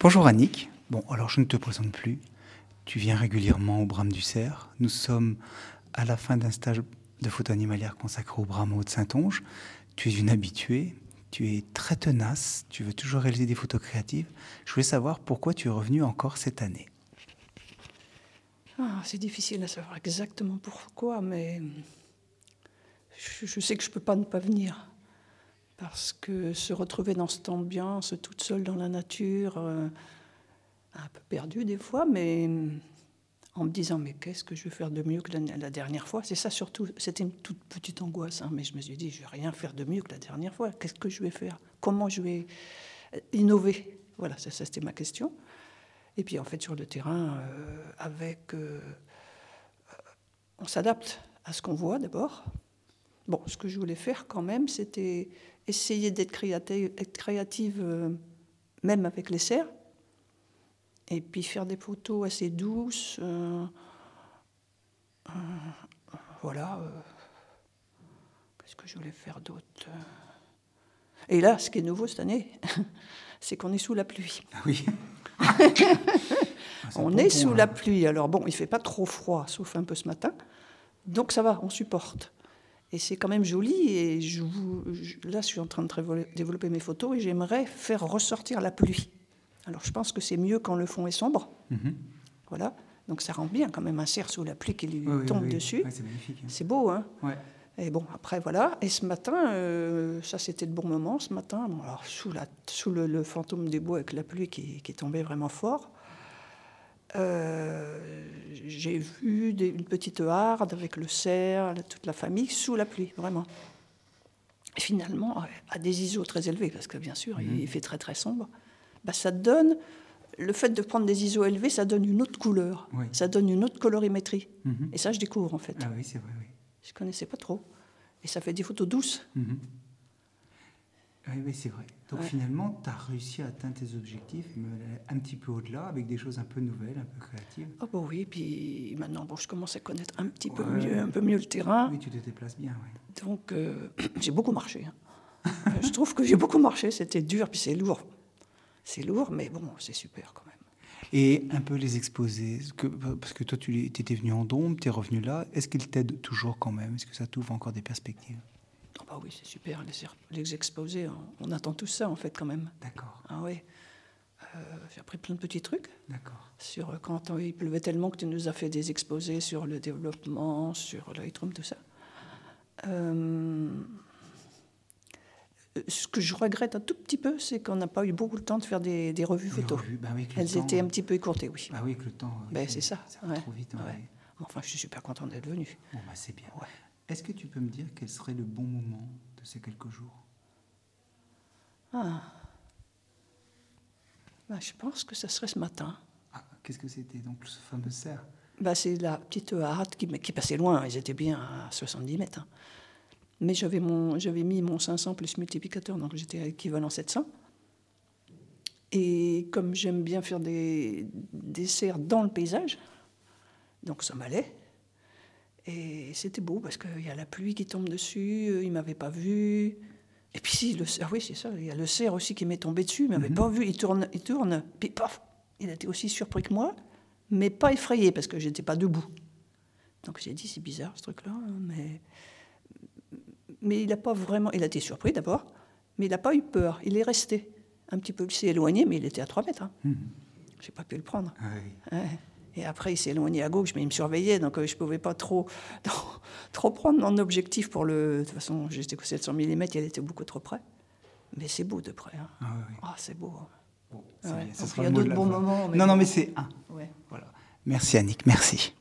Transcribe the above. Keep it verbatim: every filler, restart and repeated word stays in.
Bonjour Annick. Bon, alors je ne te présente plus. Tu viens régulièrement au Brame du Cerf. Nous sommes à la fin d'un stage de photo animalière consacré au Brame de Saintonge. Tu es une habituée, tu es très tenace, tu veux toujours réaliser des photos créatives. Je voulais savoir pourquoi tu es revenue encore cette année. Ah, c'est difficile à savoir exactement pourquoi, mais je, je sais que je ne peux pas ne pas venir. Parce que se retrouver dans cette ambiance, toute seule dans la nature, euh, un peu perdue des fois, mais en me disant, mais qu'est-ce que je vais faire de mieux que la, la dernière fois? C'est ça surtout, c'était une toute petite angoisse, hein, mais je me suis dit, je ne vais rien faire de mieux que la dernière fois. Qu'est-ce que je vais faire? Comment je vais innover? Voilà, ça, ça c'était ma question. Et puis en fait, sur le terrain, euh, avec... Euh, on s'adapte à ce qu'on voit d'abord. Bon, ce que je voulais faire quand même, c'était essayer d'être créative, être créative euh, même avec les cerfs, et puis faire des photos assez douces. Euh, euh, voilà. Euh, qu'est-ce que je voulais faire d'autre? Et là, ce qui est nouveau cette année, c'est qu'on est sous la pluie. Ah oui. On est sous la pluie. Alors bon, il ne fait pas trop froid, sauf un peu ce matin. Donc ça va, on supporte. Et c'est quand même joli. Et je vous, je, là, je suis en train de développer mes photos et j'aimerais faire ressortir la pluie. Alors je pense que c'est mieux quand le fond est sombre. Mm-hmm. Voilà. Donc ça rend bien quand même un cerf sous la pluie qui lui oui, tombe oui, oui. dessus. Ouais, c'est magnifique. Hein. C'est beau, hein. Ouais. Et bon, après, voilà. Et ce matin, euh, ça, c'était le bon moment, ce matin. Bon, alors, sous, la, sous le, le fantôme des bois avec la pluie qui, qui tombait vraiment fort, euh, j'ai vu des, une petite harde avec le cerf, toute la famille, sous la pluie, vraiment. Et finalement, à des I S O très élevés, parce que, bien sûr, mmh. il fait très, très sombre, bah, ça donne... Le fait de prendre des I S O élevés, ça donne une autre couleur. Oui. Ça donne une autre colorimétrie. Mmh. Et ça, je découvre, en fait. Ah oui, c'est vrai, oui. Je ne connaissais pas trop. Et ça fait des photos douces. Mmh. Oui, oui, c'est vrai. Donc ouais. Finalement, tu as réussi à atteindre tes objectifs, mais un petit peu au-delà, avec des choses un peu nouvelles, un peu créatives. Oh bah oui, puis maintenant, bon, je commence à connaître un petit ouais. peu mieux, un peu mieux le terrain. Oui, tu te déplaces bien, oui. Donc, euh, j'ai beaucoup marché. Hein. Je trouve que j'ai beaucoup marché. C'était dur, puis c'est lourd. C'est lourd, mais bon, c'est super quand même. Et un peu les exposés, que, parce que toi, tu étais venu en Drôme, tu es revenu là. Est-ce qu'ils t'aident toujours quand même? Est-ce que ça t'ouvre encore des perspectives? Oh bah oui, c'est super, les, les exposés, on, on attend tout ça en fait quand même. D'accord. Ah oui. Euh, j'ai appris plein de petits trucs. D'accord. Sur quand on, il pleuvait tellement que tu nous as fait des exposés sur le développement, sur Lightroom, tout ça. Euh, ce que je regrette un tout petit peu, c'est qu'on n'a pas eu beaucoup de temps de faire des, des revues photos. Revues, bah oui, elles temps, étaient un petit peu écourtées, oui. Bah oui, que le temps. Ben, c'est ça. Ça va ouais. trop vite. Ouais. Ouais. Enfin, je suis super contente d'être venue. Bon, bah c'est bien. Ouais. Est-ce que tu peux me dire quel serait le bon moment de ces quelques jours? Ah. Ben, je pense que ça serait ce matin. Ah, qu'est-ce que c'était donc ce fameux cerf? Ben, c'est la petite harde qui, qui passait loin. Ils étaient bien à soixante-dix mètres. Hein. Mais j'avais, mon, j'avais mis mon cinq cents plus multiplicateur, donc j'étais à équivalent sept cents. Et comme j'aime bien faire des, des cerfs dans le paysage, donc ça m'allait. Et c'était beau parce qu'il y a la pluie qui tombe dessus, il ne m'avait pas vu. Et puis si, le cerf, oui, c'est ça, il y a le cerf aussi qui m'est tombé dessus, il ne m'avait mm-hmm. pas vu, il tourne, il tourne, puis paf, il a été aussi surpris que moi, mais pas effrayé parce que je n'étais pas debout. Donc j'ai dit, c'est bizarre ce truc-là, mais... Mais il n'a pas vraiment... Il a été surpris d'abord, mais il n'a pas eu peur. Il est resté un petit peu. Il s'est éloigné, mais il était à trois mètres. Hein. Mmh. Je n'ai pas pu le prendre. Ah oui. Ouais. Et après, il s'est éloigné à gauche, mais il me surveillait, donc euh, je ne pouvais pas trop, trop, trop prendre mon objectif pour le... De toute façon, j'étais que sept cents millimètres, il était beaucoup trop près. Mais c'est beau de près. Hein. Ah oui. Ah, c'est beau. Bon, c'est ouais. bien. Ça il y a d'autres bons moments. Mais non, bon. non, mais c'est un. Ouais. Voilà. Merci Annick, merci.